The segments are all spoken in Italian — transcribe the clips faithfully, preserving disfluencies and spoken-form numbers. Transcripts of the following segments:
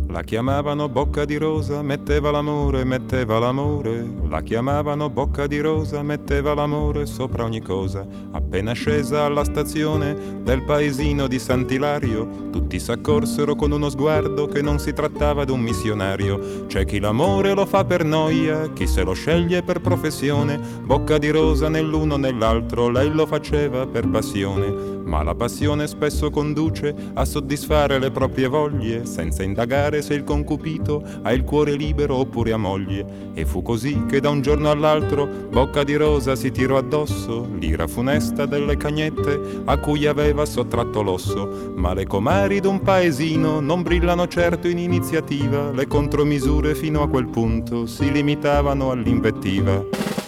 La chiamavano Bocca di Rosa, metteva l'amore, metteva l'amore. La chiamavano Bocca di Rosa, metteva l'amore sopra ogni cosa. Appena scesa alla stazione del paesino di Sant'Ilario, tutti s'accorsero con uno sguardo che non si trattava d'un missionario. C'è chi l'amore lo fa per noia, chi se lo sceglie per professione. Bocca di Rosa nell'uno nell'altro, lei lo faceva per passione. Ma la passione spesso conduce a soddisfare le proprie voglie, senza indagare se il concupito ha il cuore libero oppure ha moglie. E fu così che da un giorno all'altro Bocca di Rosa si tirò addosso l'ira funesta delle cagnette a cui aveva sottratto l'osso. Ma le comari d'un paesino non brillano certo in iniziativa, le contromisure fino a quel punto si limitavano all'invettiva.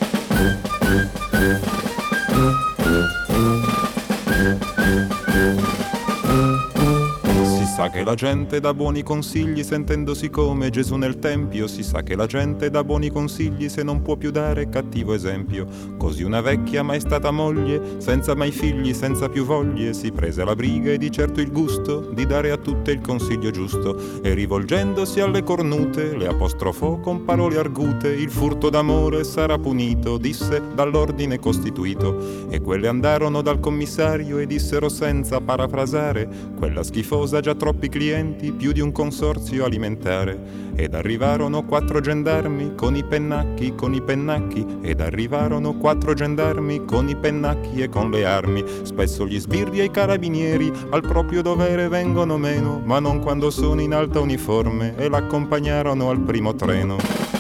Si sa che la gente dà buoni consigli sentendosi come Gesù nel Tempio. Si sa che la gente dà buoni consigli se non può più dare cattivo esempio. Così una vecchia mai stata moglie, senza mai figli, senza più voglie, si prese la briga e di certo il gusto di dare a tutte il consiglio giusto. E rivolgendosi alle cornute le apostrofò con parole argute: il furto d'amore sarà punito, disse, dall'ordine costituito. E quelle andarono dal commissario e dissero senza parafrasare: quella schifosa già troppi clienti, più di un consorzio alimentare. Ed arrivarono quattro gendarmi con i pennacchi, con i pennacchi. Ed arrivarono quattro gendarmi con i pennacchi e con le armi. Spesso gli sbirri e i carabinieri al proprio dovere vengono meno, ma non quando sono in alta uniforme, e l'accompagnarono al primo treno.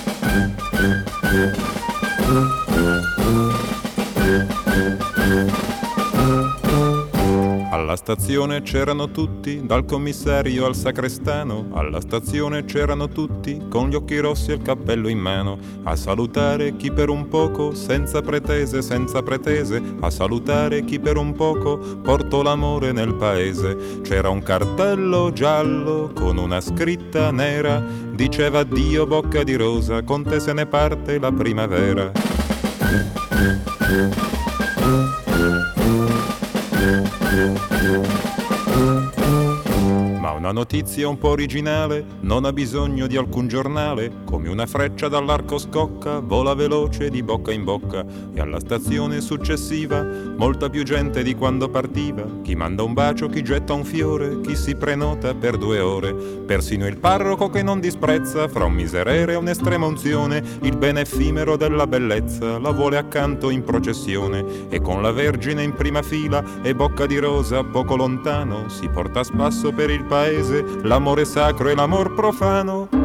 Alla stazione c'erano tutti, dal commissario al sacrestano. Alla stazione c'erano tutti, con gli occhi rossi e il cappello in mano, a salutare chi per un poco, senza pretese, senza pretese, a salutare chi per un poco portò l'amore nel paese. C'era un cartello giallo con una scritta nera, diceva: addio Bocca di Rosa, con te se ne parte la primavera. Ma una notizia un po' originale non ha bisogno di alcun giornale. Come una freccia dall'arco scocca, vola veloce di bocca in bocca. E alla stazione successiva molta più gente di quando partiva. Chi manda un bacio, chi getta un fiore, chi si prenota per due ore. Persino il parroco che non disprezza, fra un miserere e un'estrema unzione, il bene effimero della bellezza la vuole accanto in processione. E con la Vergine in prima fila e Bocca di Rosa poco lontano, si porta a spasso per il paese l'amore sacro e l'amor profano.